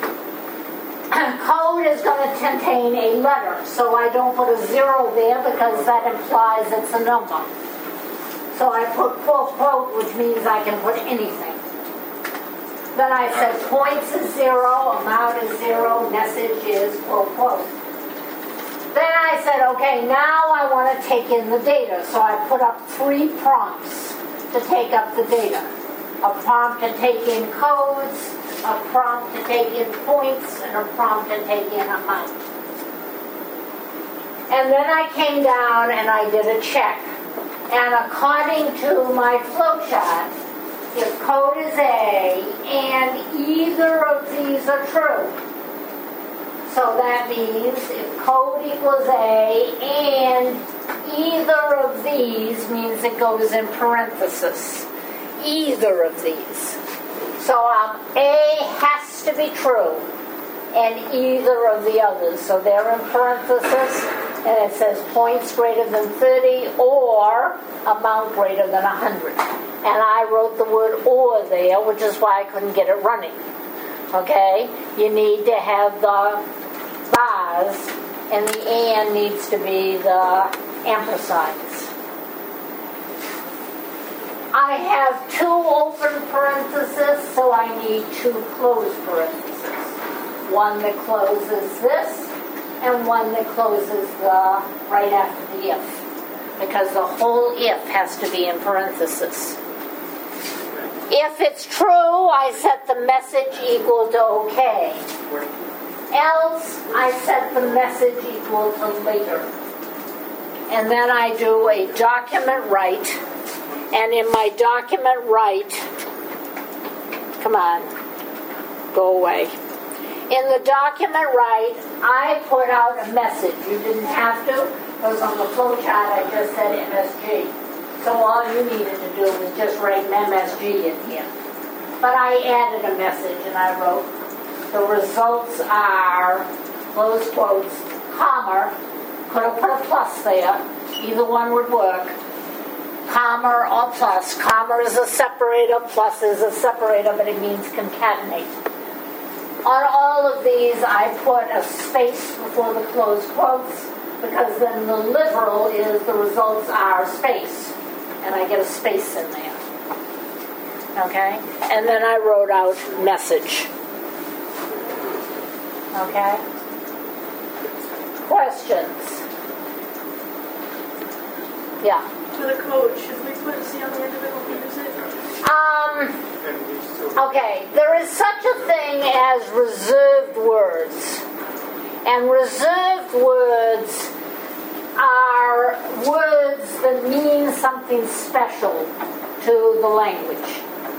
Code is going to contain a letter, so I don't put a zero there because that implies it's a number. So I put quote, quote, which means I can put anything. Then I said points is zero, amount is zero, message is quote, quote. Then I said, okay, now I want to take in the data. So I put up three prompts to take up the data. A prompt to take in codes, a prompt to take in points, and a prompt to take in amount. And then I came down and I did a check. And according to my flowchart, if code is A and either of these are true, so that means if code equals A and either of these means it goes in parenthesis. Either of these. So um, A has to be true and either of the others. So they're in parenthesis and it says points greater than thirty or amount greater than one hundred. And I wrote the word or there, which is why I couldn't get it running. Okay? You need to have the bars, and the and needs to be the ampersands. I have two open parentheses, so I need two closed parentheses. One that closes this, and one that closes the right after the if. Because the whole if has to be in parentheses. If it's true, I set the message equal to OK. Else, I set the message equal to later. And then I do a document write. And in my document write, come on, go away. In the document write, I put out a message. You didn't have to. It was on the flowchart. I just said M S G. So all you needed to do was just write an M S G in here. But I added a message and I wrote, the results are, close quotes, comma, could have put a plus there. Either one would work. Comma or plus. Comma is a separator, plus is a separator, but it means concatenate. On all of these, I put a space before the closed quotes, because then the literal is the results are space. And I get a space in there. Okay? And then I wrote out message. Okay? Questions? Yeah. To the code, should we put C on the end of it when we use it? Um, okay, there is such a thing as reserved words. And reserved words are words that mean something special to the language.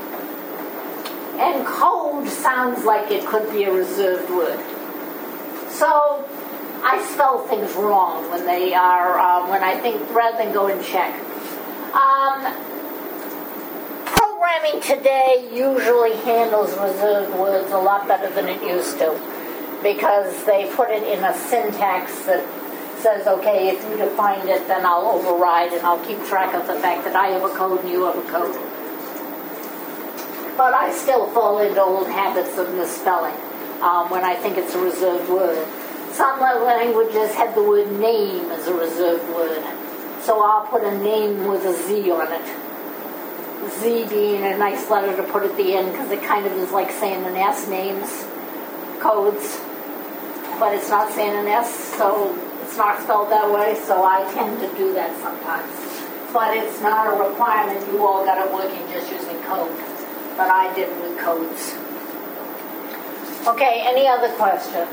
And code sounds like it could be a reserved word. So I spell things wrong when they are, uh, when I think, rather than go and check. Um, Programming today usually handles reserved words a lot better than it used to, because they put it in a syntax that says, okay, if you define it, then I'll override and I'll keep track of the fact that I have a code and you have a code. But I still fall into old habits of misspelling um, when I think it's a reserved word. Some languages have the word name as a reserved word, so I'll put a name with a Z on it. Z being a nice letter to put at the end, because it kind of is like saying an S, names, codes, but it's not saying an S, so it's not spelled that way, so I tend to do that sometimes. But it's not a requirement. You all got it working just using code, but I did with codes. Okay, any other questions?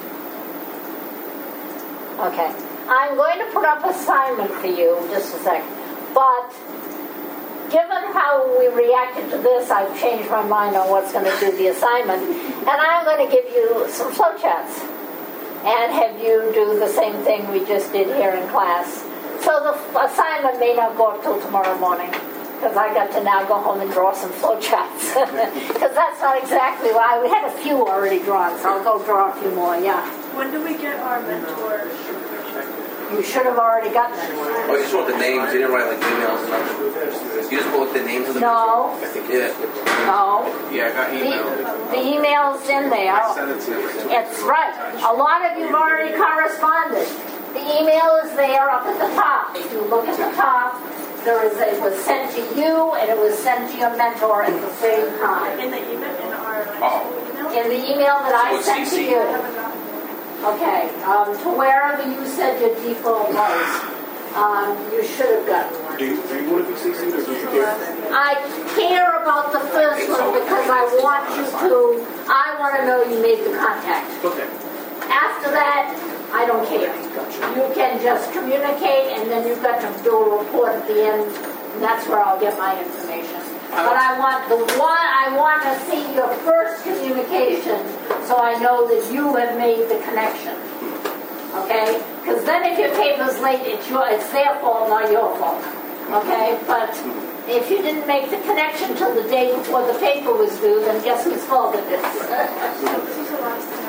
Okay, I'm going to put up an assignment for you in just a second, but given how we reacted to this, I've changed my mind on what's going to do the assignment, and I'm going to give you some flowcharts and have you do the same thing we just did here in class. So the f- assignment may not go up till tomorrow morning, because I got to now go home and draw some flowcharts, because that's not exactly what I, we had a few already drawn, so I'll go draw a few more, yeah. When do we get our mentor? You should have already gotten it. Oh, you just wrote the names. You didn't write like emails and nothing. You just wrote the names of the No. I think yeah. No. Yeah, I got The, email. the email's in there. Send it to you. It's right. A lot of you've already corresponded. The email is there up at the top. If you look at the top, there is a, it was sent to you and it was sent to your mentor at the same time. In the email, in our like, Oh. email? In the email that I So it's sent to C C. you. I haven't gotten it. Okay, um, to wherever you said your default was, um, you should have gotten one. Do you, do you want to be C C'd or do you care? I care about the first one because I want you to, I want to know you made the contact. Okay. After that, I don't care. You can just communicate and then you've got to do a report at the end, and that's where I'll get my information. But I want the one, I want to see your first communication so I know that you have made the connection. Okay? Because then if your paper's late, it's, your, it's their fault, not your fault. Okay? But if you didn't make the connection till the day before the paper was due, then guess whose fault it is? So this is the last time.